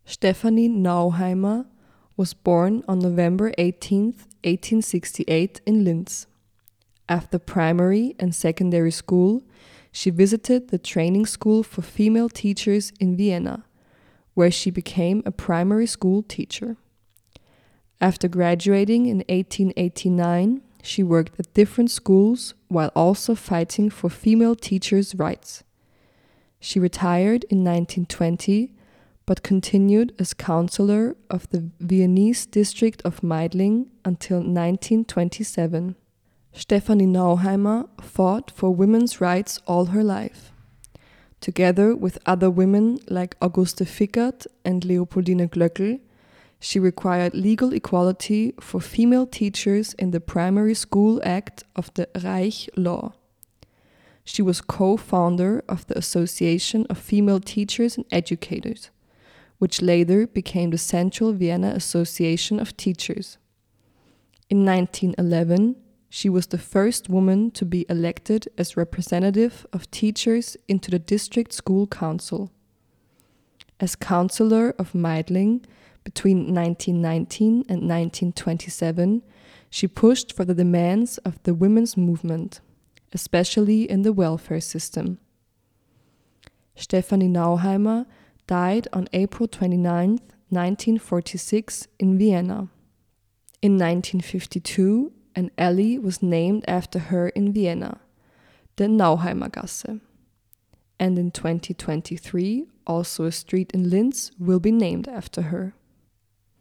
Stefanie Nauheimer was born on November 18, 1868 in Linz. After primary and secondary school, she visited the training school for female teachers in Vienna, where she became a primary school teacher. After graduating in 1889, she worked at different schools while also fighting for female teachers' rights. She retired in 1920, but continued as counselor of the Viennese district of Meidling until 1927. Stefanie Nauheimer fought for women's rights all her life. Together with other women like Auguste Fickert and Leopoldine Glöckl, she required legal equality for female teachers in the Primary School Act of the Reich Law. She was co-founder of the Association of Female Teachers and Educators, which later became the Central Vienna Association of Teachers. In 1911, she was the first woman to be elected as representative of teachers into the district school council. As councillor of Meidling between 1919 and 1927, she pushed for the demands of the women's movement, especially in the welfare system. Stefanie Nauheimer died on April 29, 1946 in Vienna. In 1952, an alley was named after her in Vienna, the Nauheimergasse. And in 2023, also a street in Linz will be named after her.